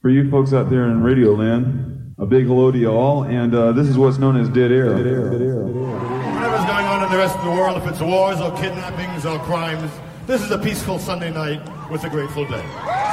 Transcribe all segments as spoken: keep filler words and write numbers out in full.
For you folks out there in Radio Land, a big hello to you all, and uh, this is what's known as Dead Air. Dead Air. Dead Air. Whatever's going on in the rest of the world, if it's wars or kidnappings or crimes, this is a peaceful Sunday night with the Grateful Dead.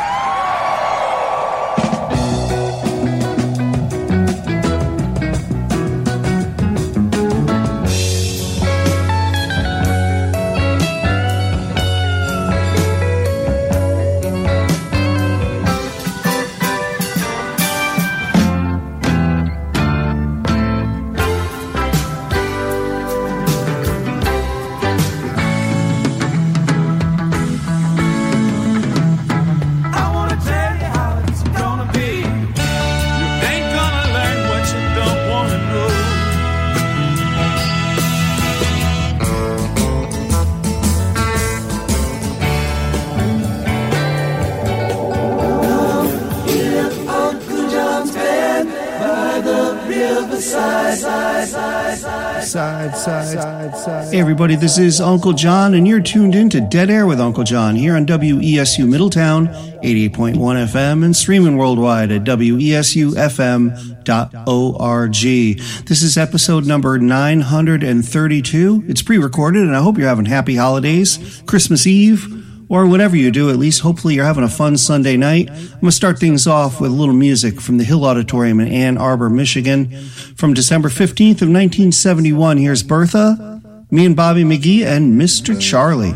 Side, side, side, side. Hey everybody, this is Uncle John, and you're tuned in to Dead Air with Uncle John here on W E S U Middletown, eighty-eight point one F M, and streaming worldwide at W E S U F M dot org. This is episode number nine hundred thirty-two. It's pre-recorded, and I hope you're having happy holidays, Christmas Eve, or whatever you do. At least hopefully you're having a fun Sunday night. I'm going to start things off with a little music from the Hill Auditorium in Ann Arbor, Michigan. From December fifteenth of nineteen seventy-one, here's Bertha, me and Bobby McGee, and Mister Charlie.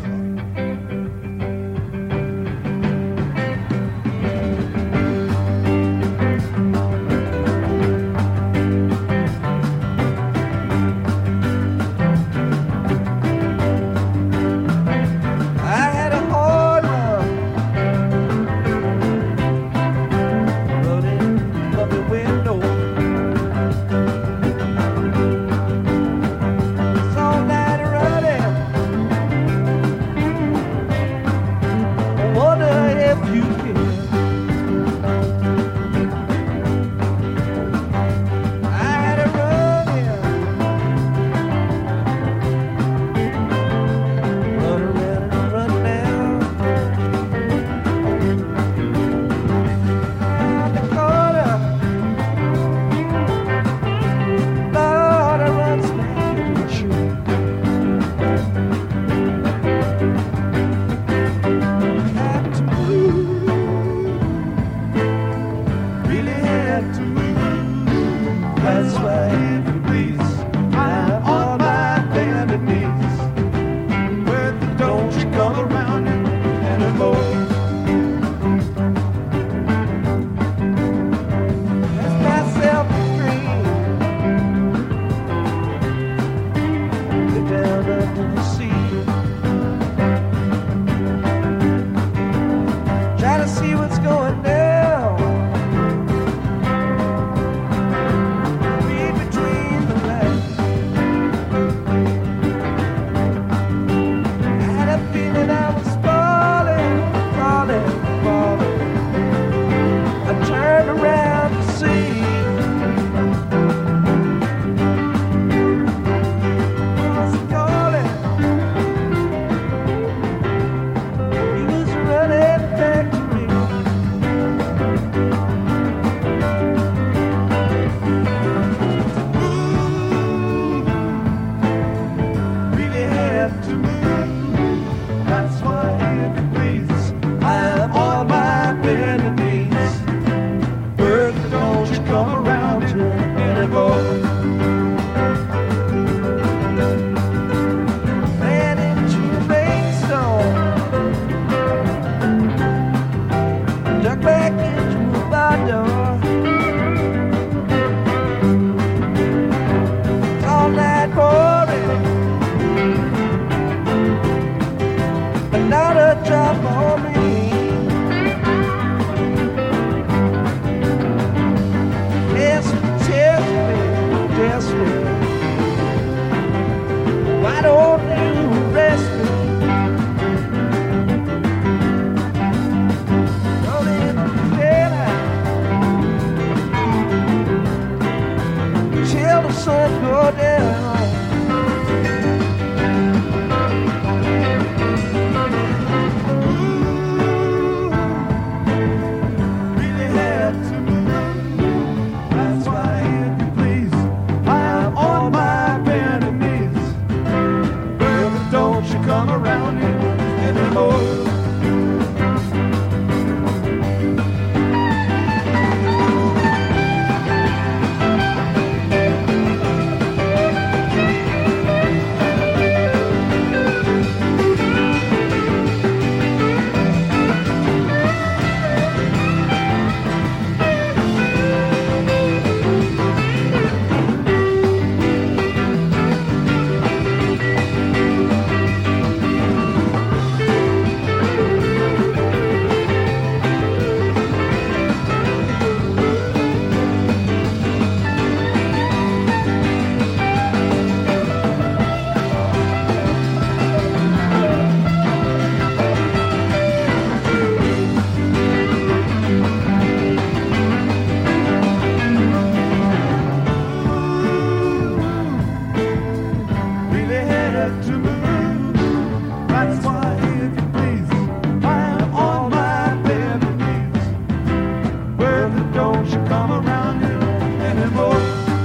don't you come around here anymore.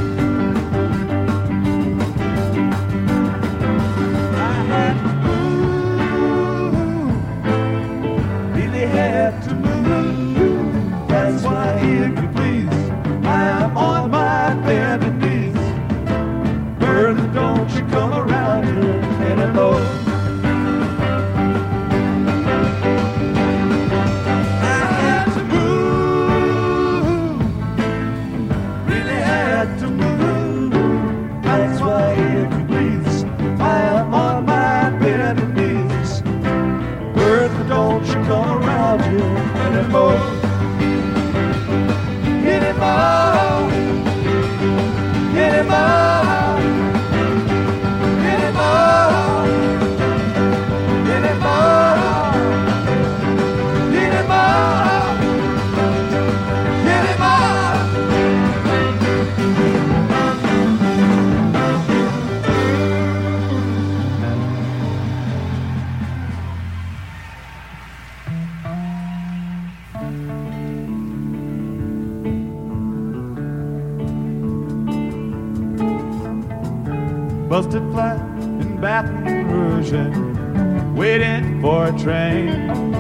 I had to move, really had to move. That's why, if you please, I am on my bended knees. Bertha, don't you come around here anymore. Come around here anymore, anymore, anymore, anymore, anymore, anymore, anymore. Busted flat in Baton Rouge and waiting for a train,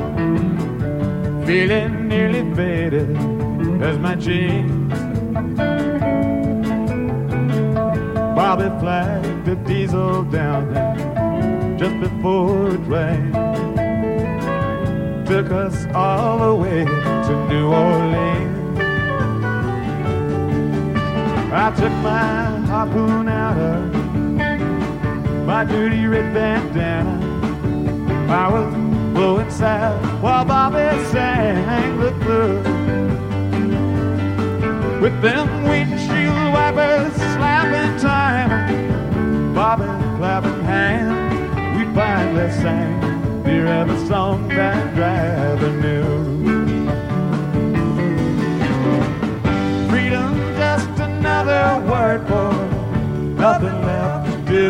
feeling nearly faded as my jeans. Bobby flagged the diesel down there just before it rained, took us all the way to New Orleans. I took my harpoon out of my dirty red bandana. I was blowing south while Bobby sang the blues. With them windshield wipers slapping time, Bobby clapping hands, we finally sang the other song that driver knew. Freedom, just another word for nothing left to do.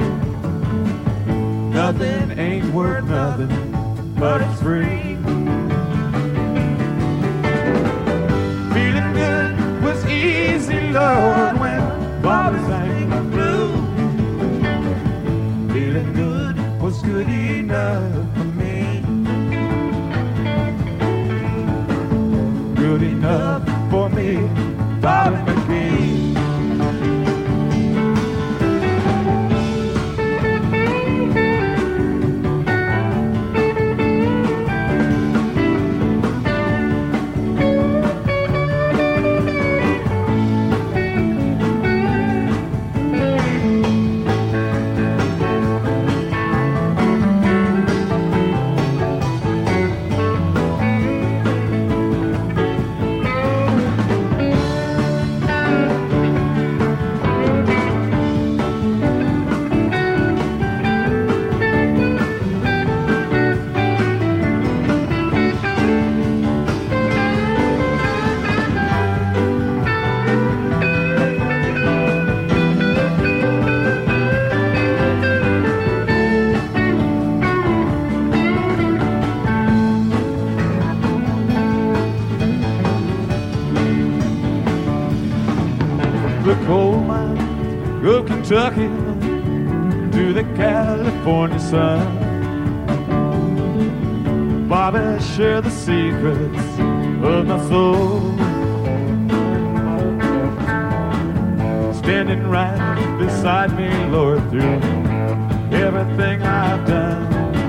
Nothing ain't worth nothing, but it's free. Feeling good was easy, Lord, when Bobby sang the blues. Feeling good was good enough for me. Good enough for me, Bobby McGee. Kentucky to the California sun. Bobby shared the secrets of my soul, standing right beside me, Lord, through everything I've done.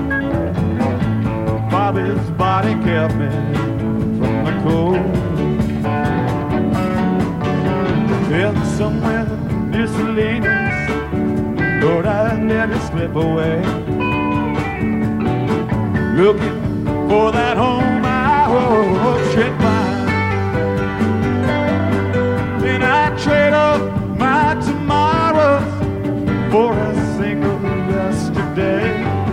Bobby's body kept me from the cold. And somewhere near Salinas, Lord, I let it slip away, looking for that home I hope should find. Then I trade up my tomorrows for a single yesterday,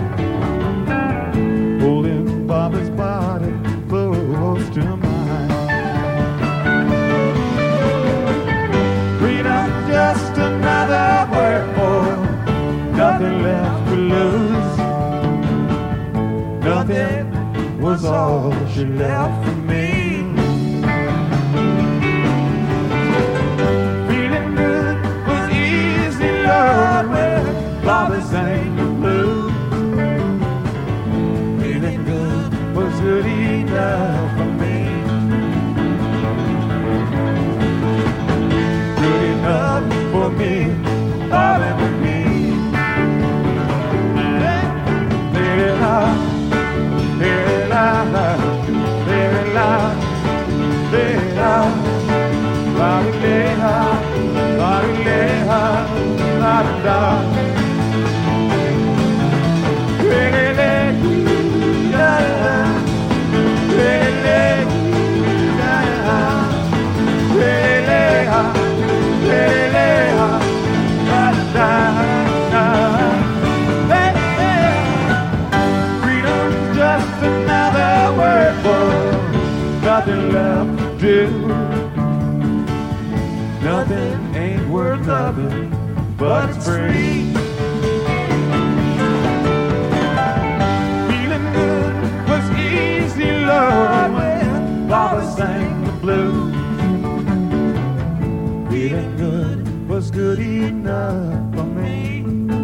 holding Bobby's body close to mine. Freedom, just another word for nothing left to lose. Nothing was all she left for me. Nothing left to do. Nothing ain't worth nothing, but it's free. Feeling good was easy, Lord, when Baba sang the blues. Feeling good was good enough for me.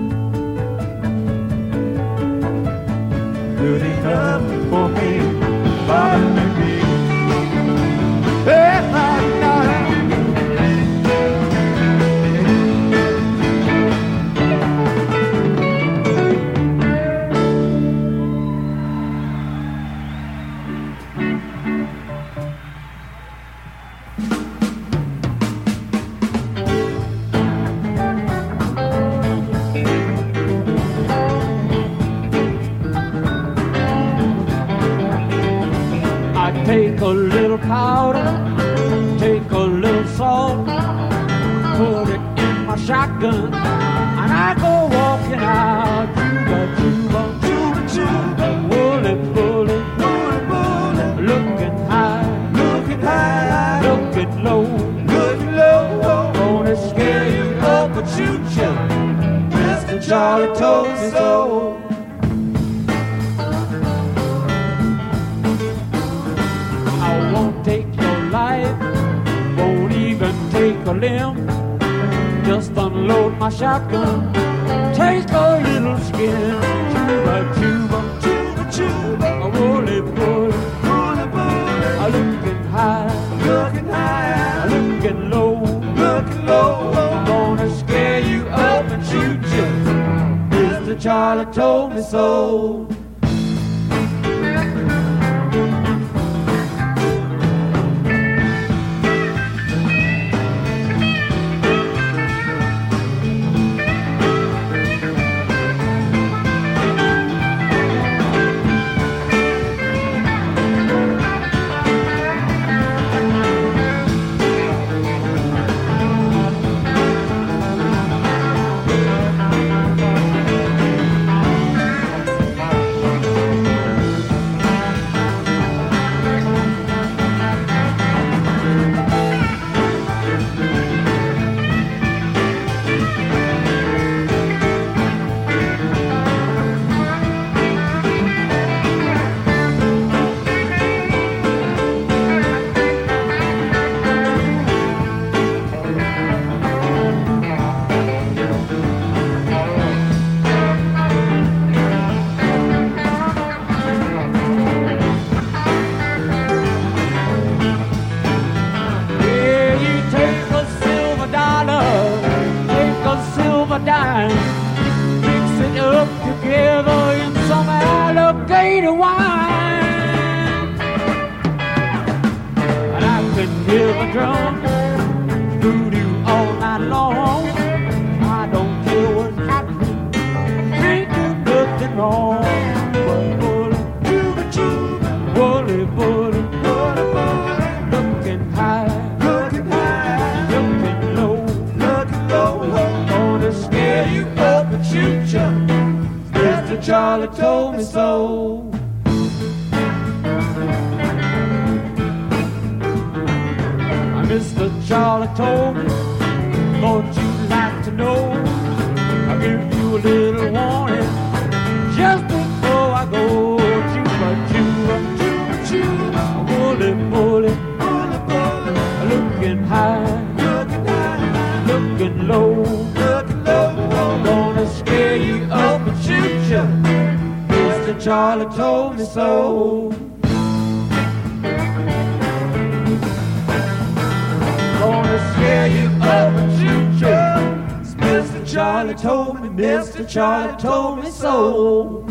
Good enough for me, Baba and me. Take a little powder, take a little salt, put it in my shotgun, and I go walking out. Juba, juba, juba, juba, woolly, woolly, woolly, woolly, looking high, looking high, looking low, looking low, gonna scare you up and shoot you. Mister Charlie told me so. Take your life, won't even take a limb. Just unload my shotgun, take a little skin. Juba, juba, juba, juba, a woolly, woolly, woolly, woolly, a looking high, looking high, a looking low, looking low, gonna scare you up and shoot you. Mister Charlie told me so. Charlie told me so. Mister Charlie told me, thought you'd like to know. I'll give you a little warning just before I go. Juba, juba, juba, juba, woolly, woolly, woolly, woolly, looking high, looking high, looking low, looking low, gonna scare you up and shoot you. Mister Charlie told me so. Gonna scare you up and shoot you. Mister Charlie told me, Mister Charlie told me so.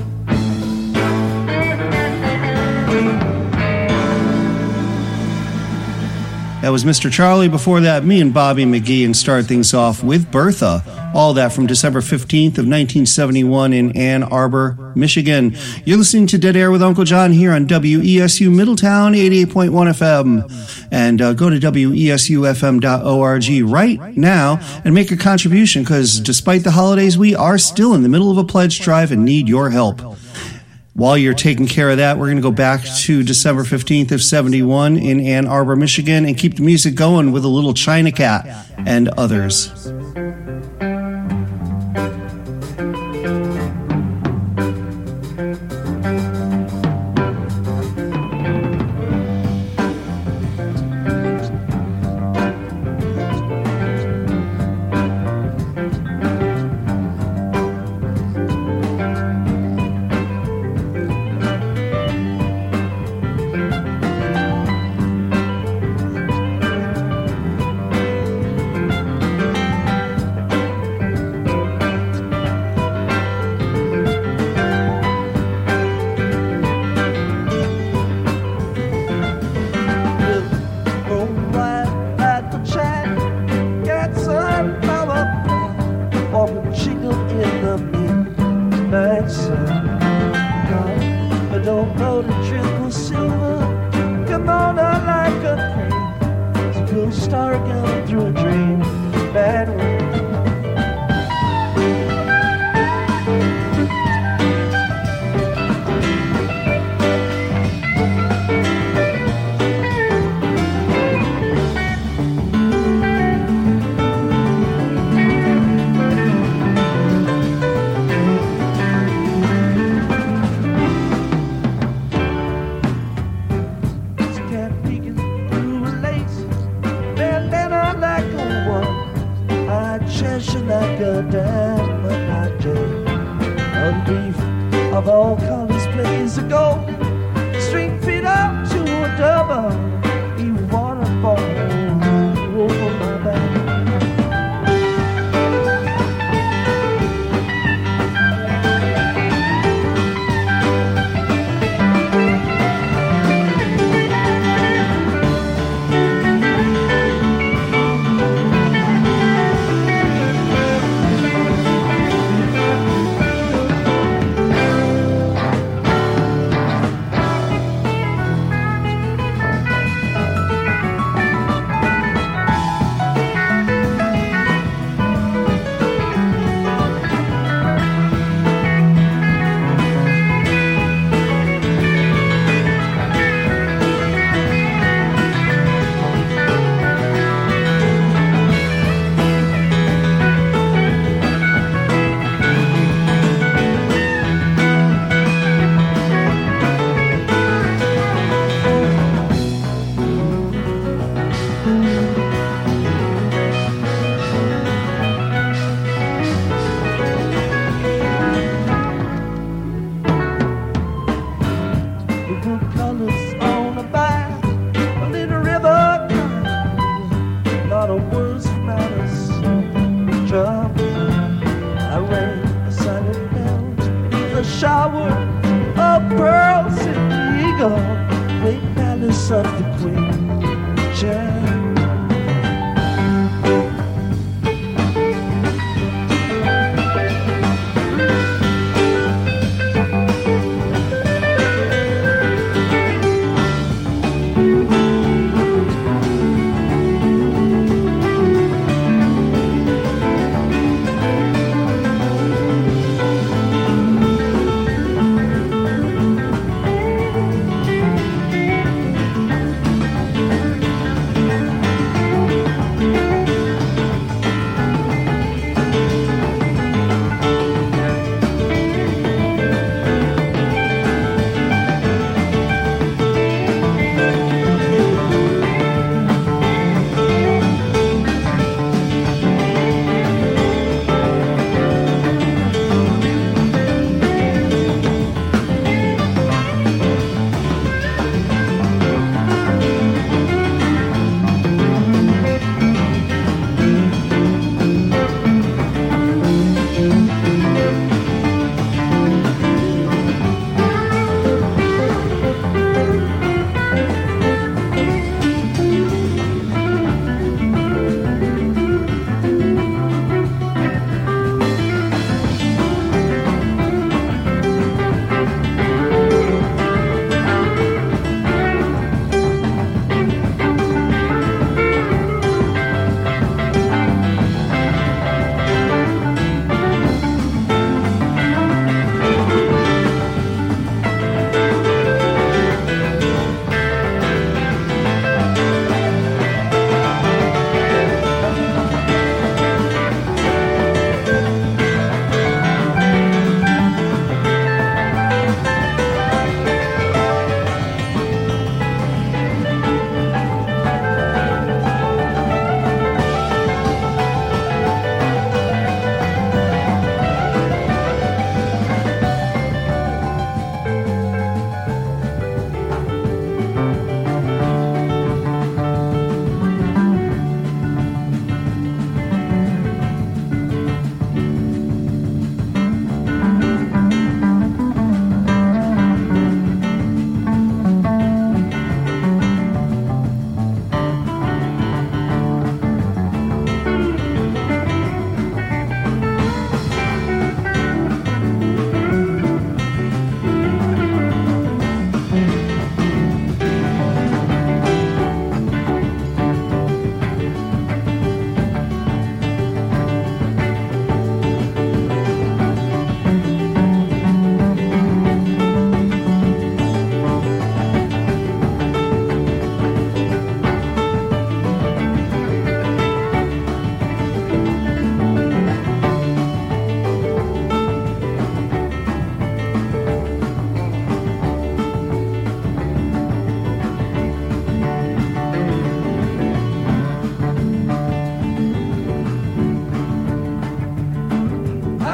That was Mister Charlie. Before that, me and Bobby McGee, and start things off with Bertha. All that from December fifteenth of nineteen seventy-one in Ann Arbor, Michigan. You're listening to Dead Air with Uncle John here on W E S U Middletown eighty-eight point one F M. And uh, go to W E S U F M dot org right now and make a contribution, because despite the holidays, we are still in the middle of a pledge drive and need your help. While you're taking care of that, we're going to go back to December fifteenth of seventy-one in Ann Arbor, Michigan, and keep the music going with a little China Cat and others.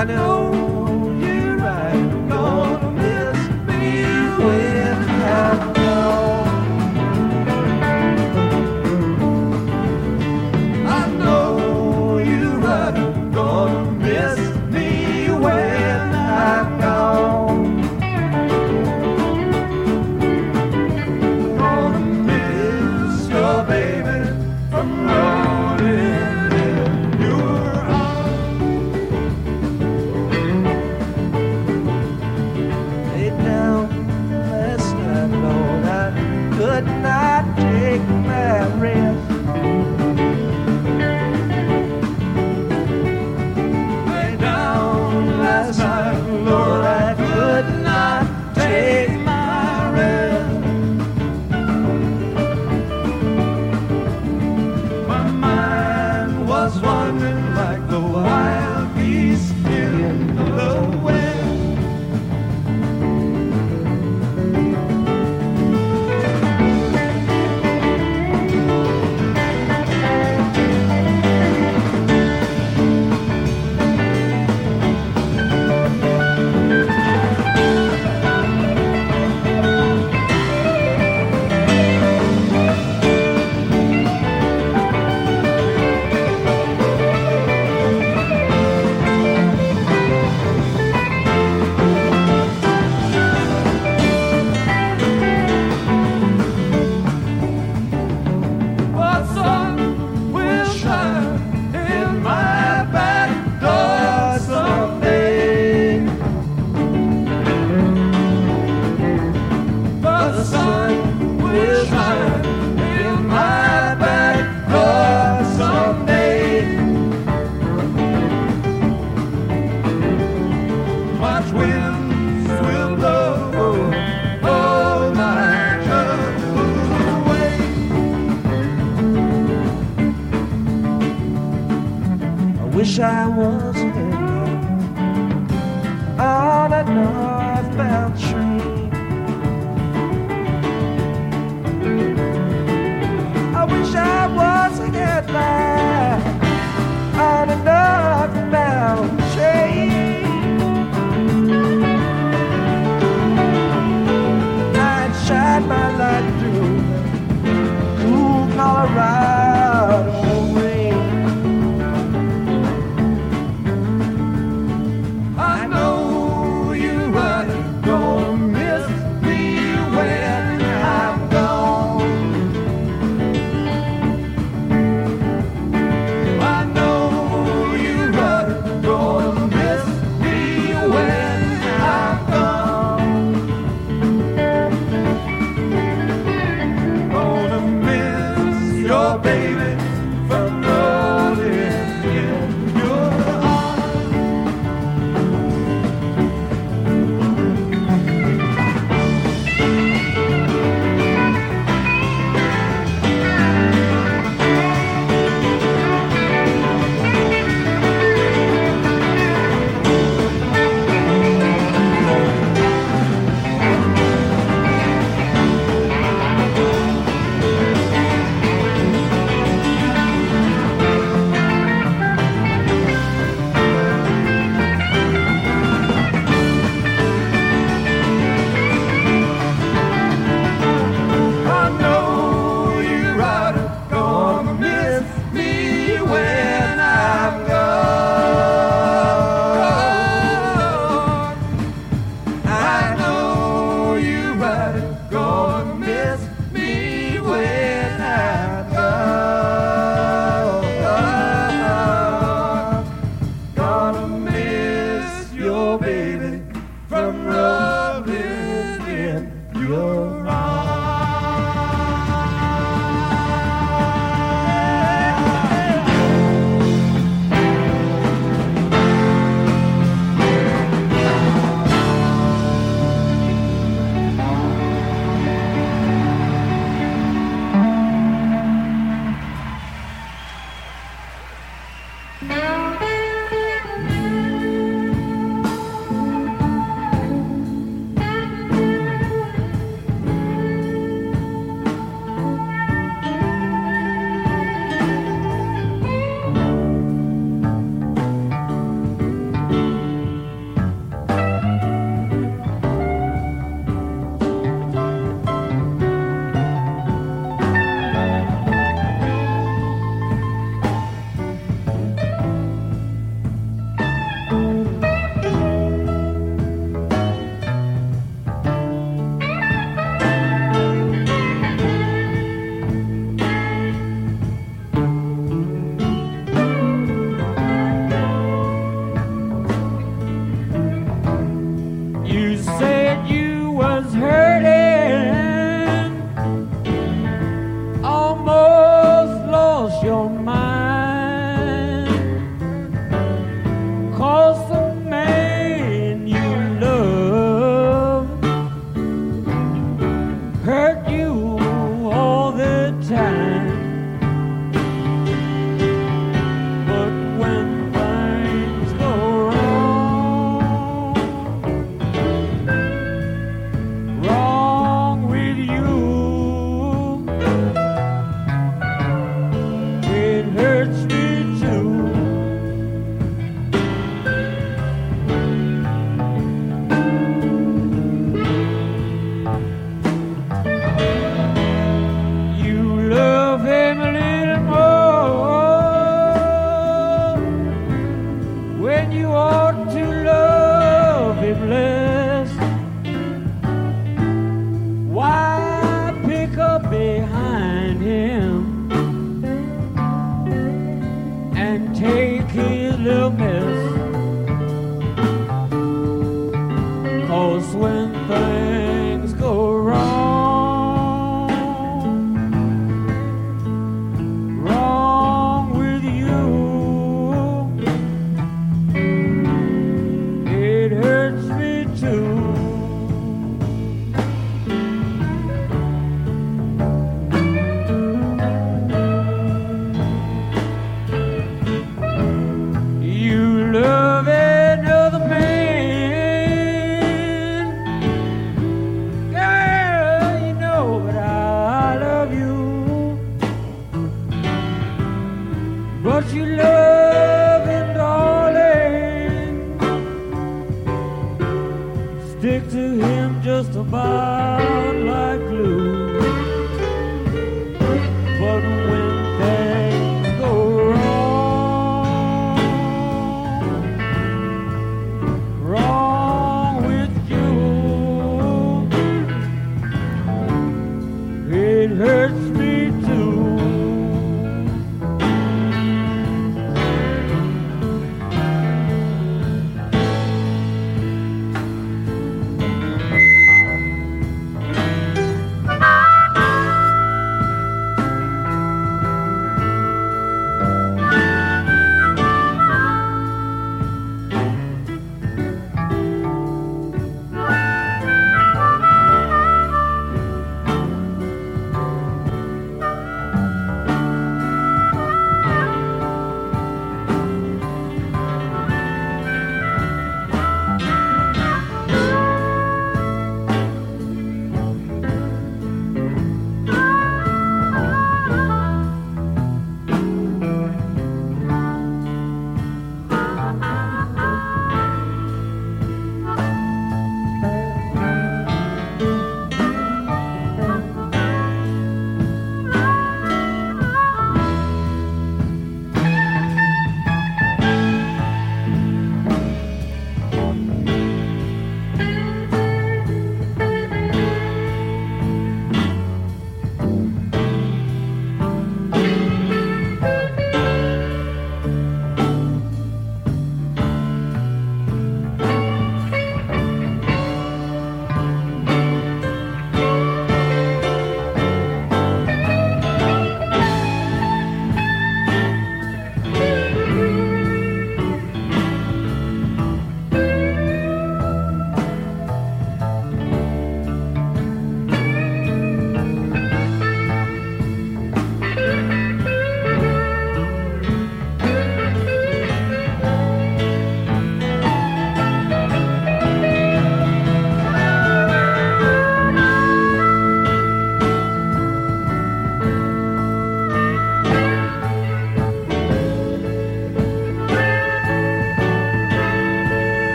I know you're right, gonna miss me when I'm gone. I know you're right, gonna miss me when I'm gone. Gonna miss your baby from rolling in your arms. Lay down last night, Lord, I could not take my rest. Lay down last night, Lord, I could not take my rest. My mind was wandering like the wild geese in the west. The sun will shine in my back door someday. The sun will shine in my back door someday. Much winds will blow all my troubles away. I wish I was here on a northbound train. I wish I was a headlight on a northbound train. I'd shine my light through the cool Colorado rain. I know you're right, gonna miss me when I'm gone. I know you're right, gonna miss me when I'm gone. Gonna miss your baby from rolling in your arms. I know you're right, gonna miss me when I'm gone. I know you're right, gonna miss me when I'm gone. Gonna miss your baby from rubbing in your arms. don't mind, 'cause the man you love hurt you all the time. But when things go wrong, wrong with you, it hurts me too. You love him a little more when you ought to love him less. Why pick up behind him and take his little mess? 'Cause when things go wrong, wrong with you, it hurts me too. You love another man, girl, you know that I love you, but you love him, darling. Stick to him just about like glue. But when things go wrong, wrong with you, it hurts me too.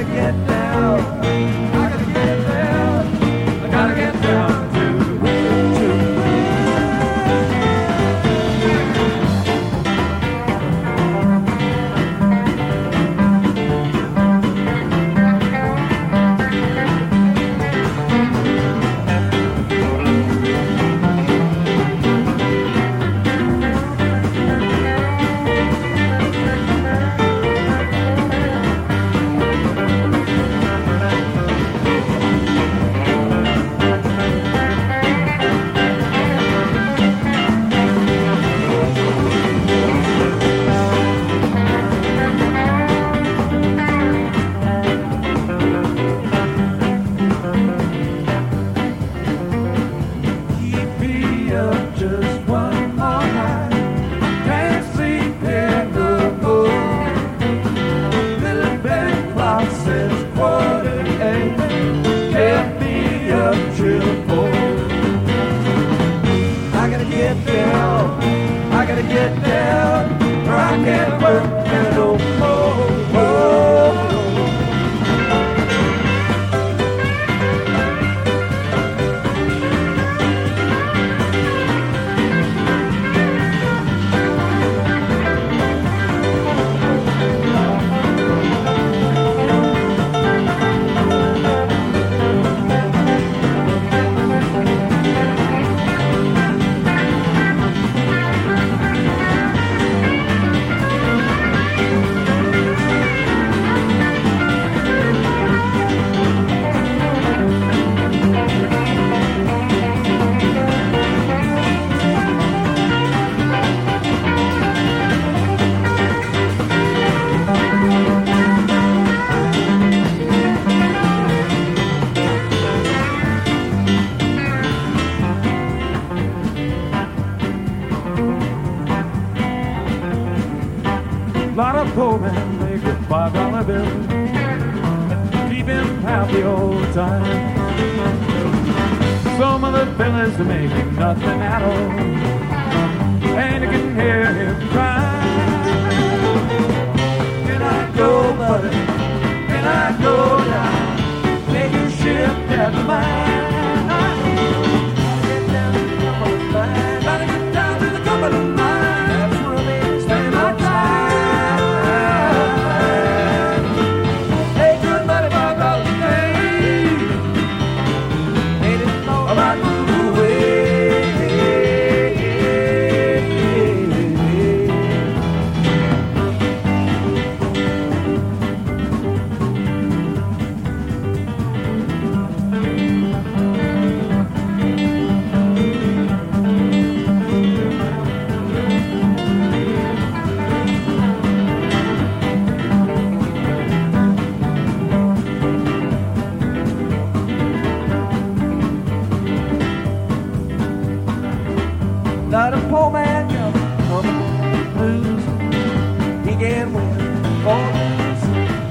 get down. I gotta get down. I gotta get down to, to. Lot of poor men make a five dollar bill, keep him happy all the time. Some of the fellas are making nothing at all, and you can hear him cry. Can I go, buddy? Can I go down? Make you shift at the mine. Get down to the Cumberland line. Gotta get down to the Cumberland line. That's where they spend my time. Not a poor man coming, coming blues. He can win for this.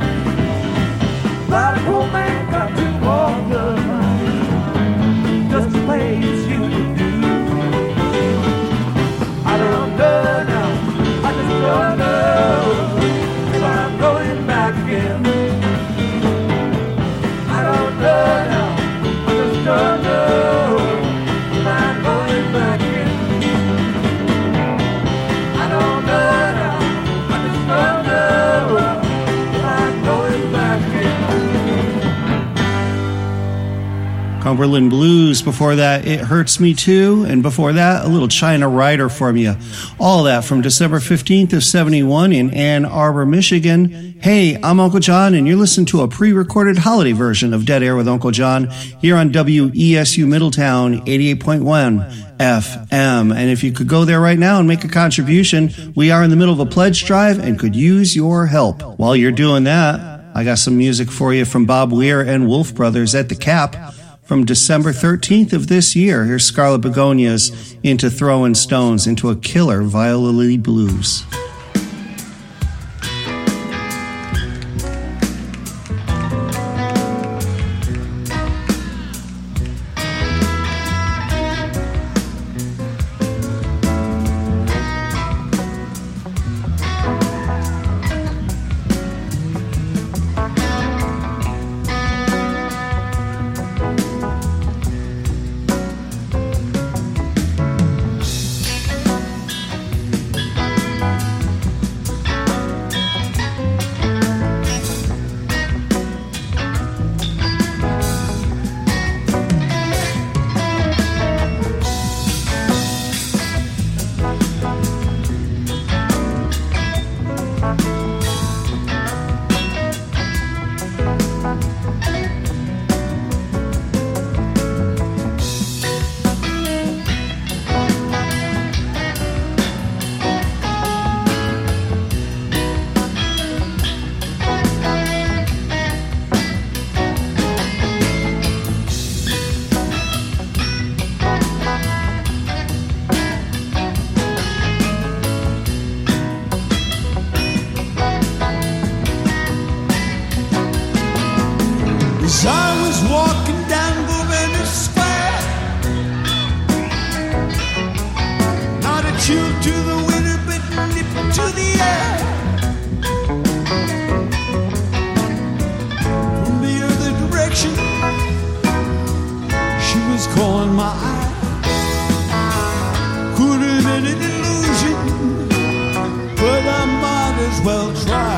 Not a poor man got to walk the line just to play his human dues. I don't know now, I just don't know if I'm going back again. I don't know now, I just don't know if I'm going back again. Cumberland Blues. Before that, It Hurts Me Too. And before that, a little China Rider from you. All that from December fifteenth of seventy-one in Ann Arbor, Michigan. Hey, I'm Uncle John, and you're listening to a pre-recorded holiday version of Dead Air with Uncle John here on W E S U Middletown eighty-eight point one F M. And if you could go there right now and make a contribution, we are in the middle of a pledge drive and could use your help. While you're doing that, I got some music for you from Bob Weir and Wolf Brothers at the Cap. From December thirteenth of this year, here's Scarlet Begonias into Throwing Stones into a killer Viola Lee blues. As I was walking down Grosvenor Square, not a chill to the winter, but nip to the air. From the other direction, she was calling my eye. Could have been an illusion, but I might as well try.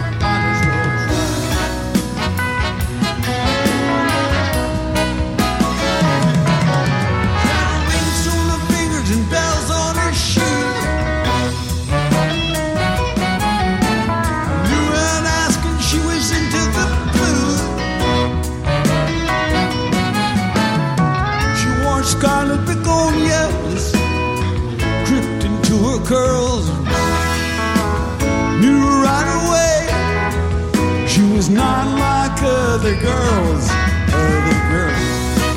Scarlet begonias dripped into her curls. Knew right away she was not like other girls, other girls.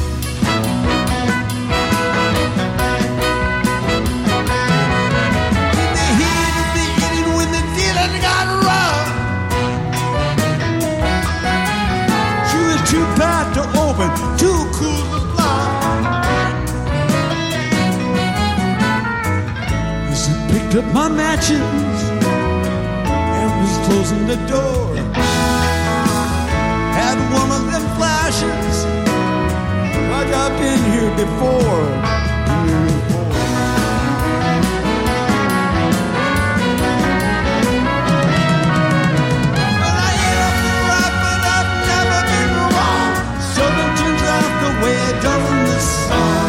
In the heat of the evening when the dealing got rough, she was too bad to open, too cool to fly. Picked up my matches and was closing the door. Had one of them flashes like I've been here before. Here before. But I ain't up the right, but I've never been wrong. Southern turns out the way it does in the song.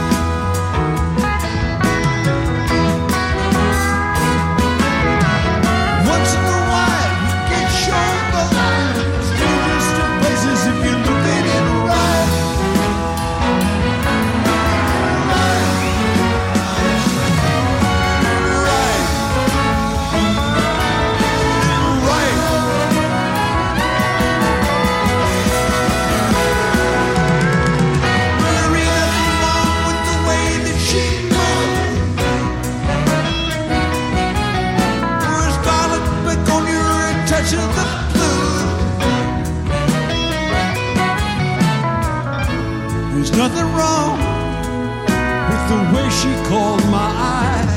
There's nothing wrong with the way she called my eye.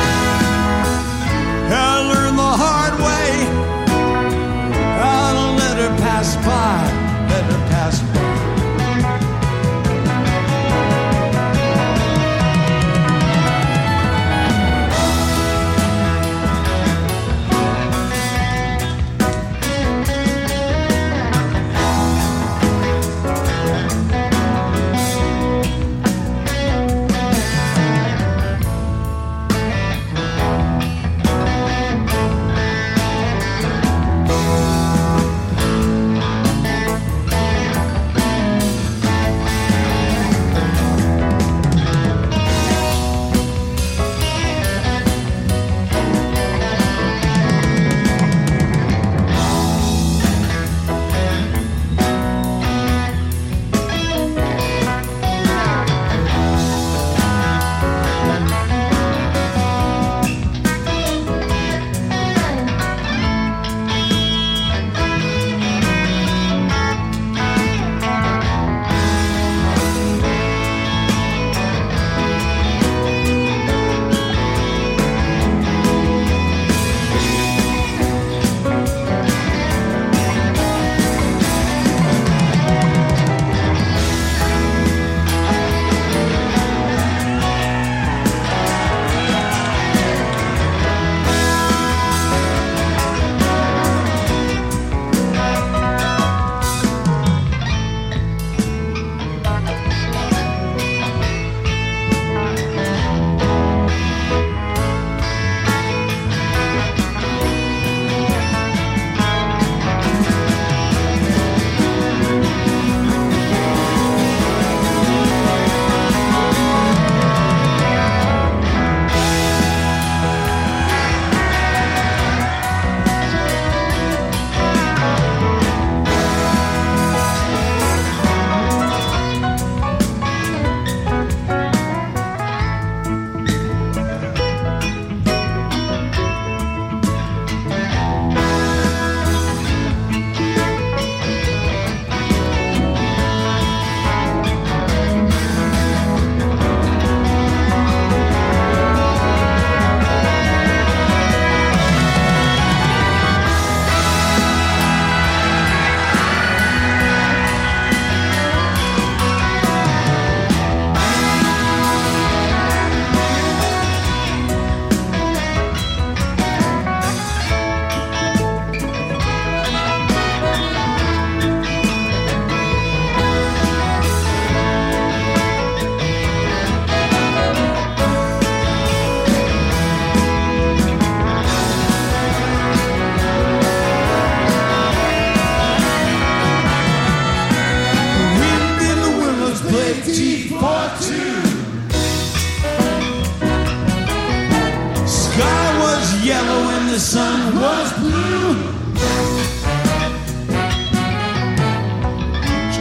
I learned the hard way how to let her pass by, let her pass by.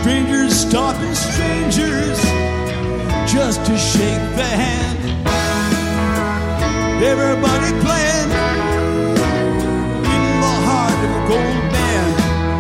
Strangers stopping strangers just to shake the hand. Everybody playing in the heart of a gold band.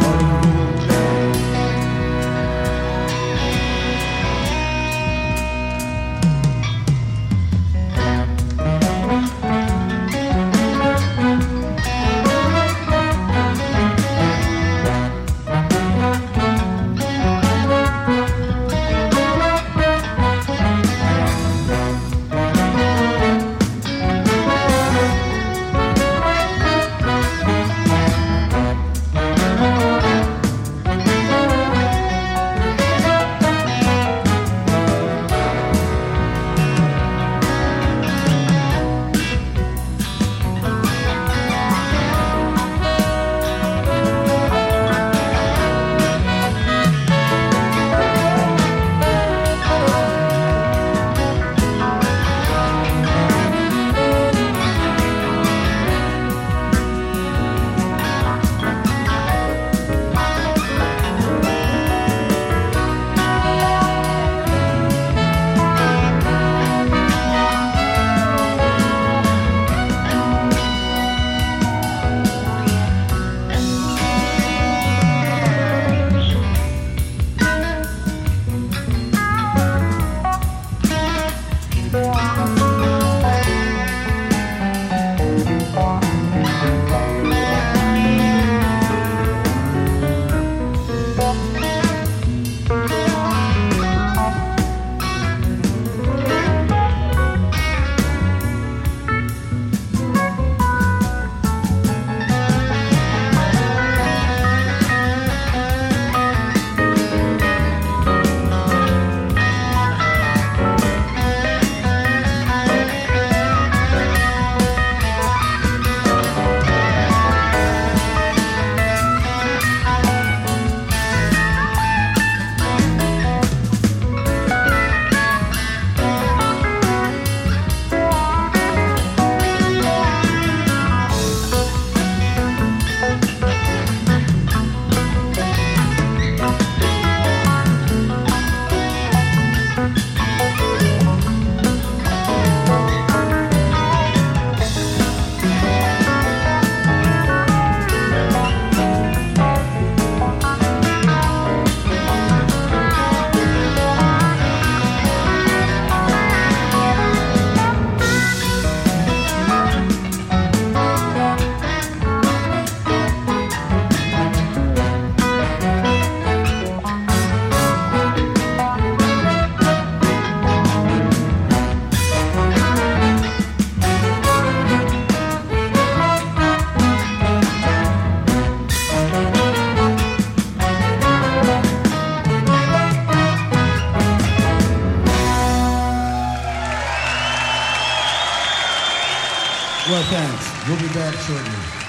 Well, thanks. We'll be back shortly.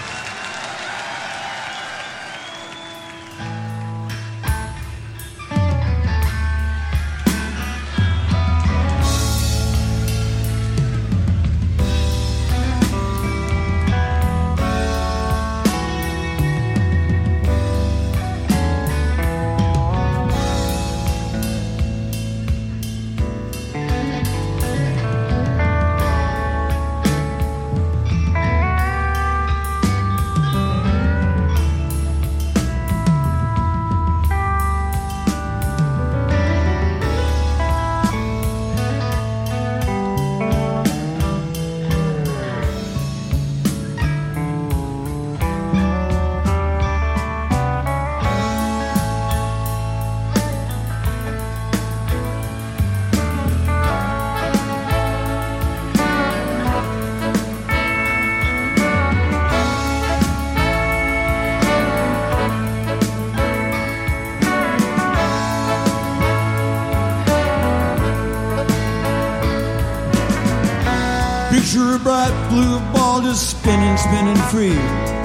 Picture a bright blue ball just spinning, spinning free,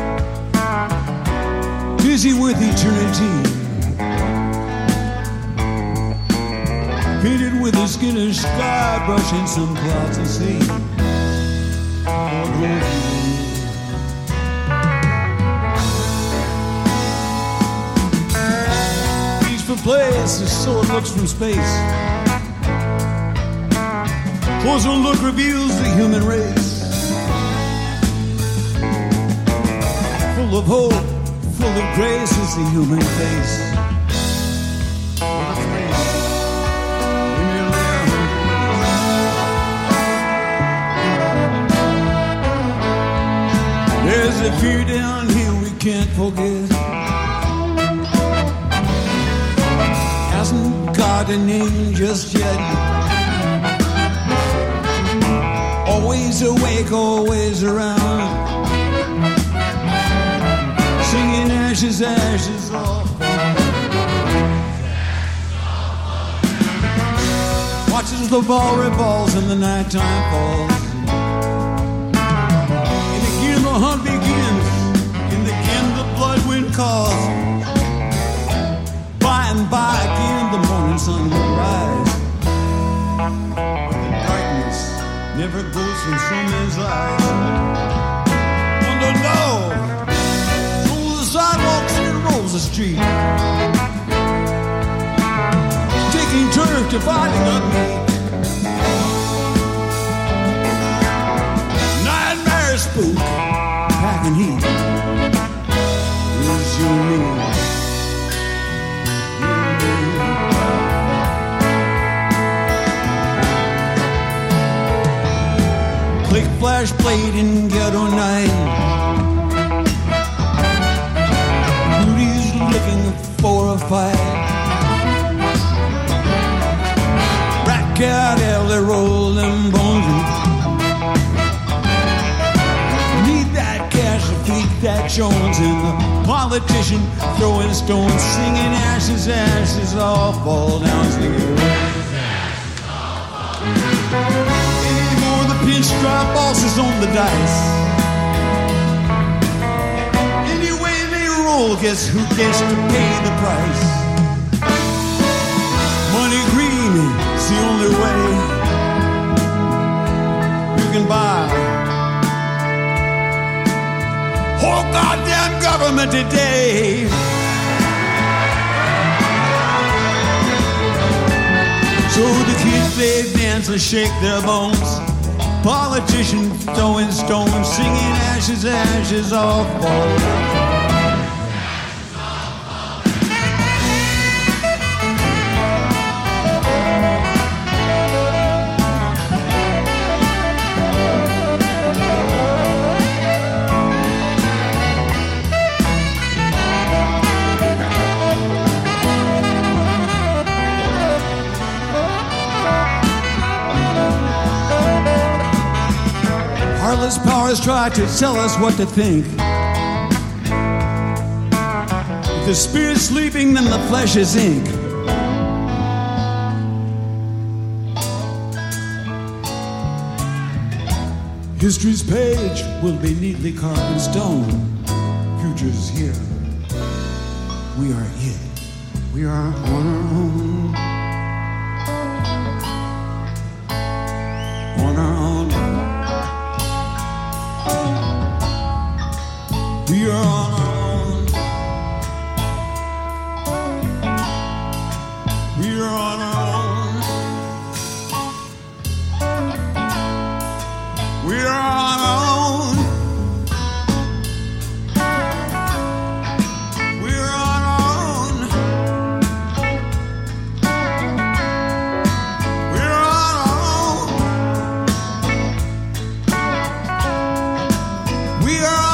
busy with eternity, painted with the skin of sky, brushing some clouds of sea. Peaceful place, so it looks from space. Closer look reveals the human race. Full of hope, full of grace is the human face. There's a fear down here we can't forget. Hasn't got a name just yet. Always awake, always around. Singing ashes, ashes off. Watches the ball revolves and the nighttime falls. And again the hunt begins. And again the blood wind calls. By and by again the morning sun will rise. But the darkness never goes from some men's eyes. Under no, through the sidewalks and rolls the street, taking turf dividing up meat. Nightmare spook, packing heat. Is your name? Click flash blade in ghetto night. Beauty's looking for a fight. Rat cat hell, they roll them bones. Need that cash to feed that Jones. And the politician throwing stones, singing ashes, ashes all fall down, singing. Pinstripe bosses on the dice. Any way they roll, guess who gets to pay the price? Money green is the only way you can buy. Oh, goddamn government today. So the kids, they dance and shake their bones. Politicians throwing stones, singing ashes, ashes all fall. Heartless powers try to tell us what to think. If the spirit's sleeping, then the flesh is ink. History's page will be neatly carved in stone. Future's here. We are it. We are on our own. On our own. We are on our own. We are on our own. We are on our own. We are on our own. We are on our own. We are on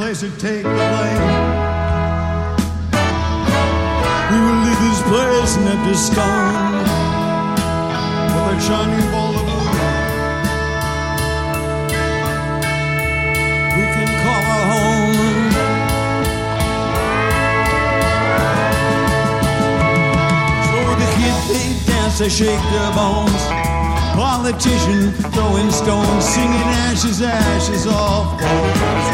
place to take the blame. We will leave this place an empty stone with a shining ball of wood. We can call our home. So the kids, they dance, they shake their bones. Politician throwing stones, singing ashes, ashes off bones.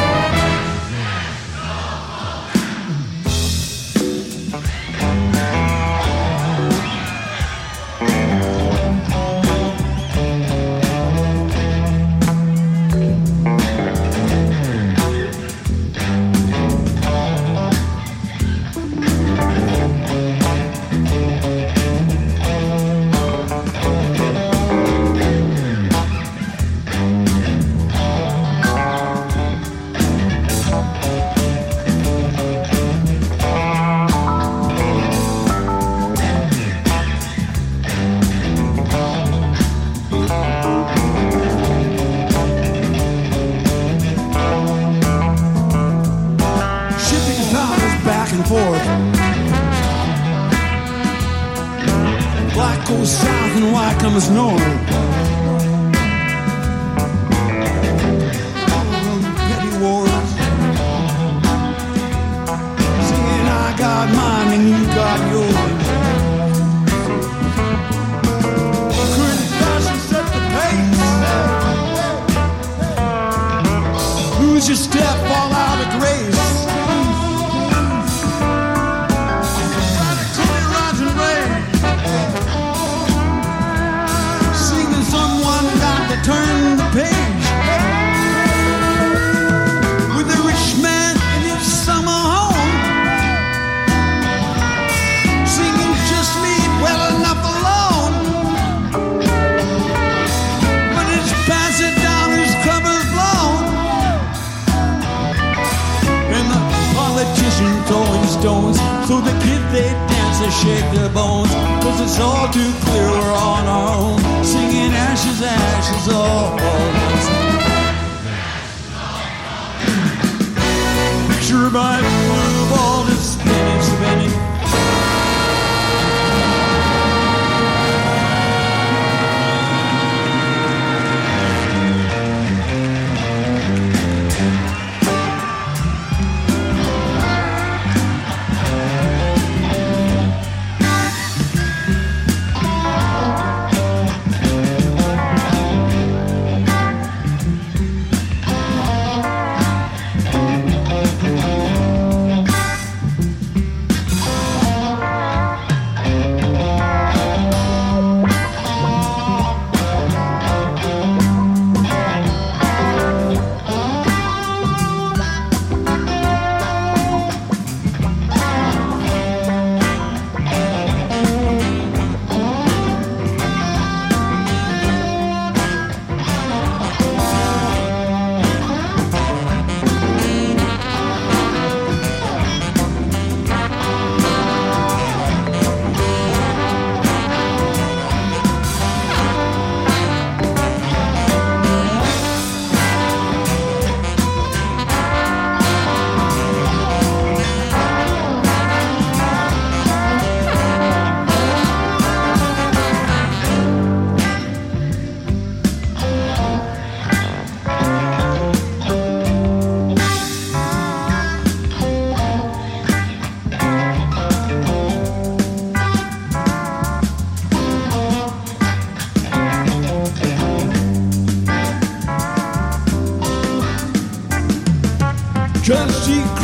Just keep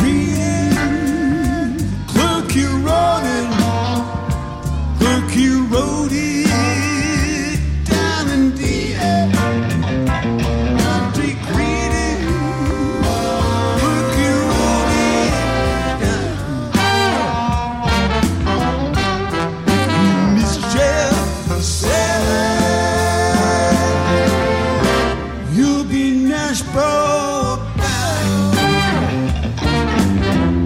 creating, clerk you wrote it, clerk you wrote it down in the air. Just keep creating, clerk you wrote it down. Mister Jeff said you'll be Nashville.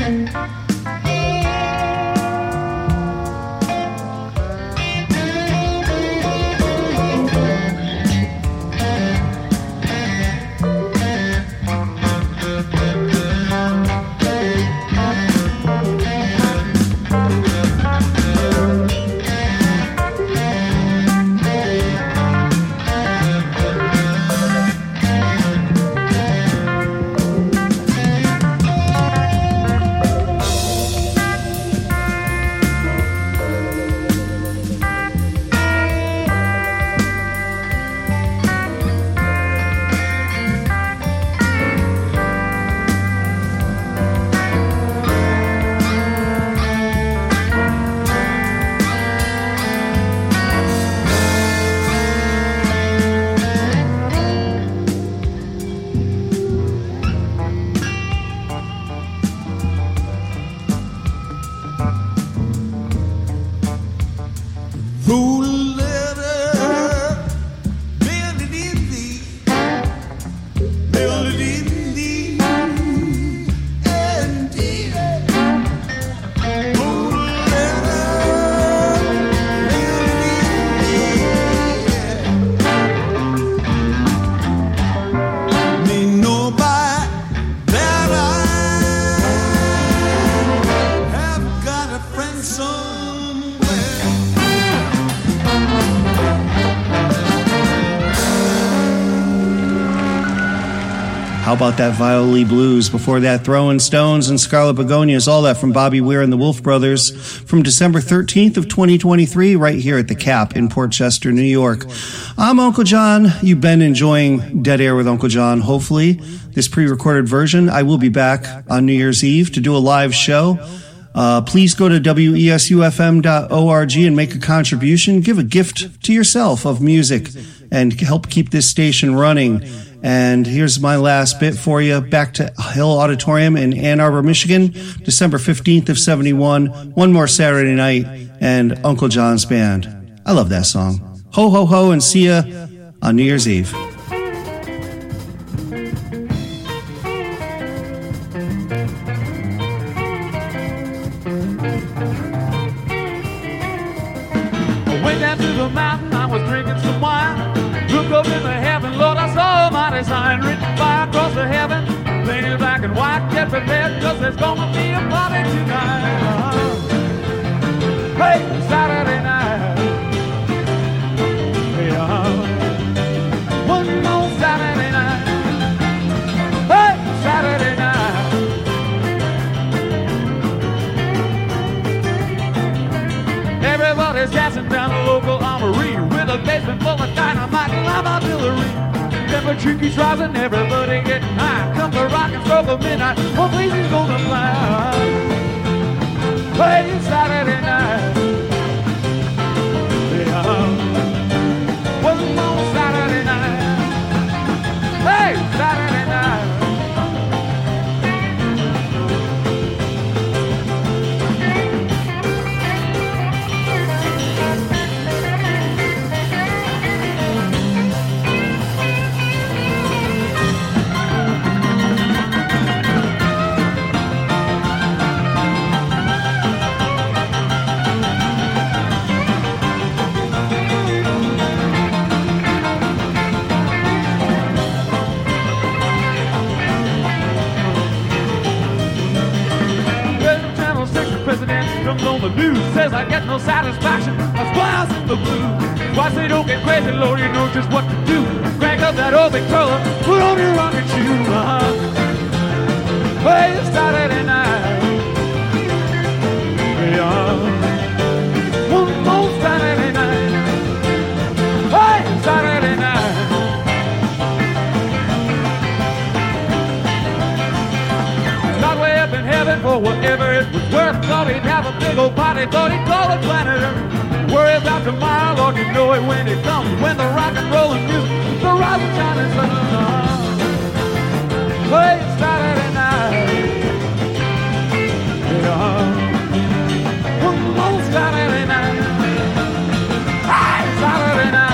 How about that Violi Blues? Before that, Throwing Stones and Scarlet Begonias, all that from Bobby Weir and the Wolf Brothers from December thirteenth of twenty twenty-three, right here at the Cap in Port Chester, New York. I'm Uncle John. You've been enjoying Dead Air with Uncle John, hopefully. This pre-recorded version. I will be back on New Year's Eve to do a live show. Uh, please go to W E S U F M dot org and make a contribution. Give a gift to yourself of music and help keep this station running. And here's my last bit for you. Back to Hill Auditorium in Ann Arbor, Michigan, December fifteenth of seventy-one. One more Saturday night and Uncle John's Band. I love that song. Ho, ho, ho, and see ya on New Year's Eve. I went down to the mountain, I was drinking some wine. Look up in the heaven, Lord, I saw a mighty sign written fire across the heaven, painted black and white. Get prepared, cause there's gonna be a party tonight. Uh-huh. Hey, Saturday night. Hey, uh-huh. One more Saturday night. Hey, Saturday night. Everybody's dancing down the local armory with a basement full of dynamite and live artillery. Temperature keeps rising, everybody getting high. Come the rock and stroke of midnight, one place is gonna fly. Hey, it's Saturday night. Yeah. One more Saturday night. Hey, Saturday night. Comes on the news, says I get no satisfaction. That's why I sing the blues. Why they don't get crazy, Lord, you know just what to do. Crank up that old Victrola, put on your rocket shoes. Uh-huh. Hey, it's Saturday night. Yeah. One more Saturday night. Hey, Saturday night. God way up in heaven for whatever it was worth. Thought he'd have a big old party, thought he'd call it planet Earth. Worry about tomorrow, Lord, you know it when it comes. When the rock and rollin' music, the rising shining sun. Hey, it's Saturday night. Yeah. One more Saturday night. Hey, Saturday night.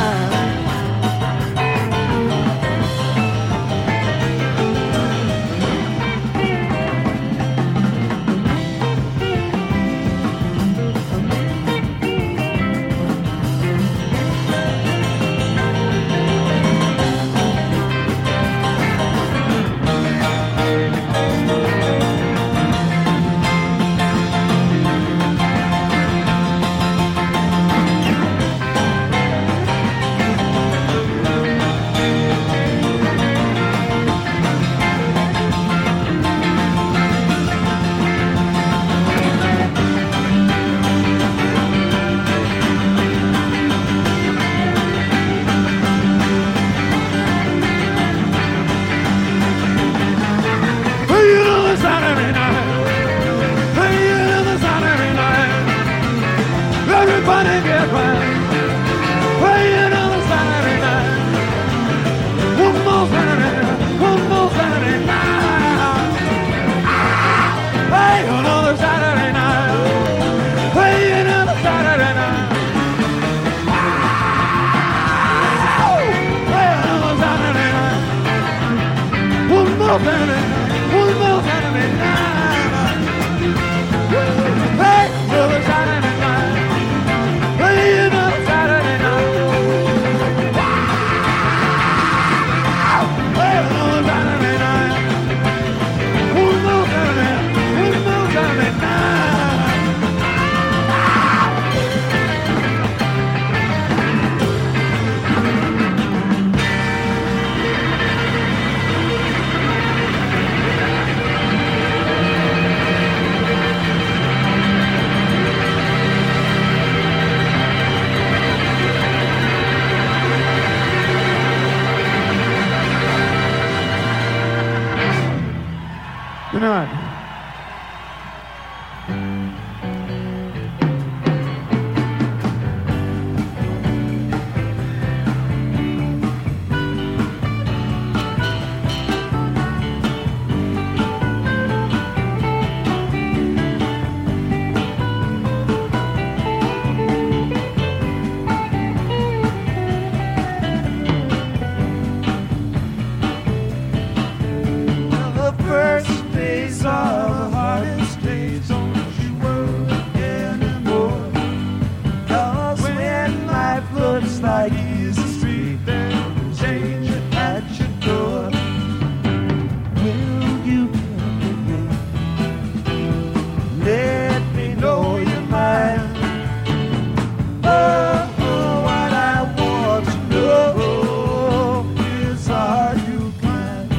make it right. Playing on a Saturday night. One more Saturday night. One more Saturday night. Hey, another Saturday night. Playing on a Saturday night. Hey, another Saturday night. One more Saturday night. One more Saturday night. Hey, another Saturday night. Playing on a Saturday night. Hey, another Saturday night. One more Saturday night. One more Saturday night. Good night. The first days are the hardest days. Don't you worry anymore. 'Cause when life looks like easy street, there's change at your door. Will you come with me? Let me know your mind. Oh, what I want to know is, are you kind?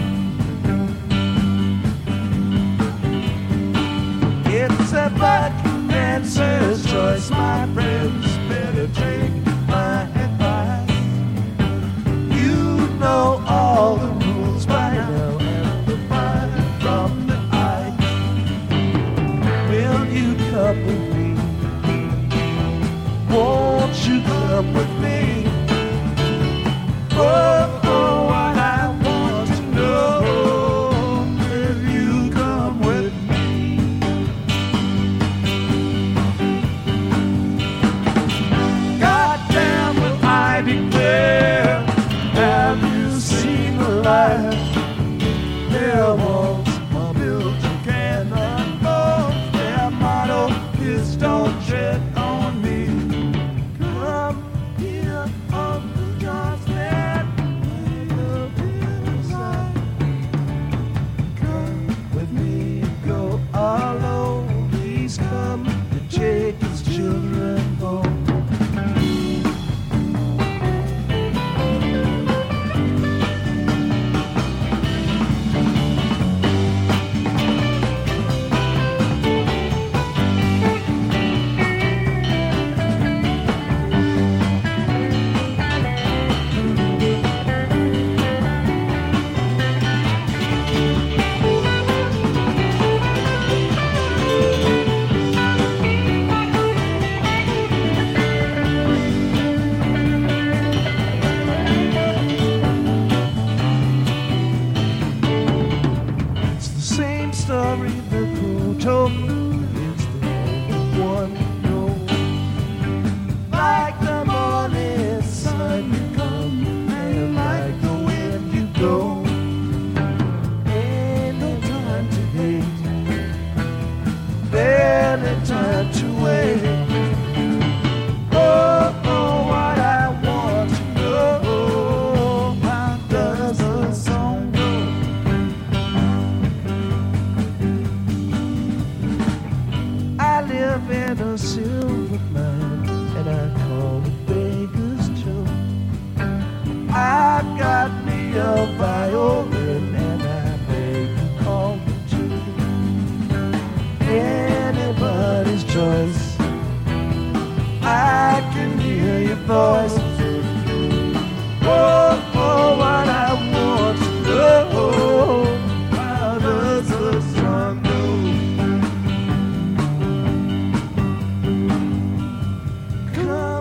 It's a Buckminster's choice, my friends. Better take my advice. You know all the rules by now, and the fire from the ice. Will you come with me? Won't you come with me? Oh, oh, what I want to know. Will you come with me? Goddamn, will I declare? Have you seen the light? Their walls are built you cannot fall. Their motto is don't tread on me. Come here on the doorstep. Come with me, go alone. Please come to take his children home. It's the same story the crew told me. It's the only one you know. Like the morning sun you come, and like the wind you go. Ain't no time to hate, barely time to wait. Oh, oh, what I want to know. How does the song go? I live in a silver mine, and I call it Baker's Choke. I've got me a violin, and I beg you call me too. Anybody's choice. I can hear your voice. Oh, oh, what I want to know. How does the song go? Come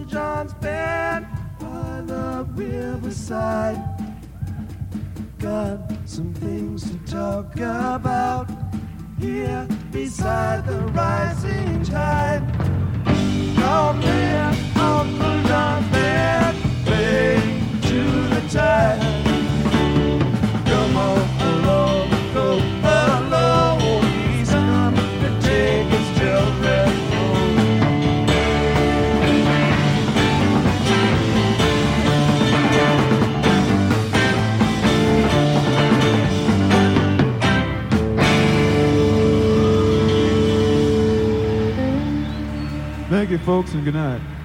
John's band by the riverside. Got some things to talk about here beside the rising tide. Come here, Uncle John's band, play to the tide. Come on, along, go along. He's come to take his children home. Thank you, folks, and good night.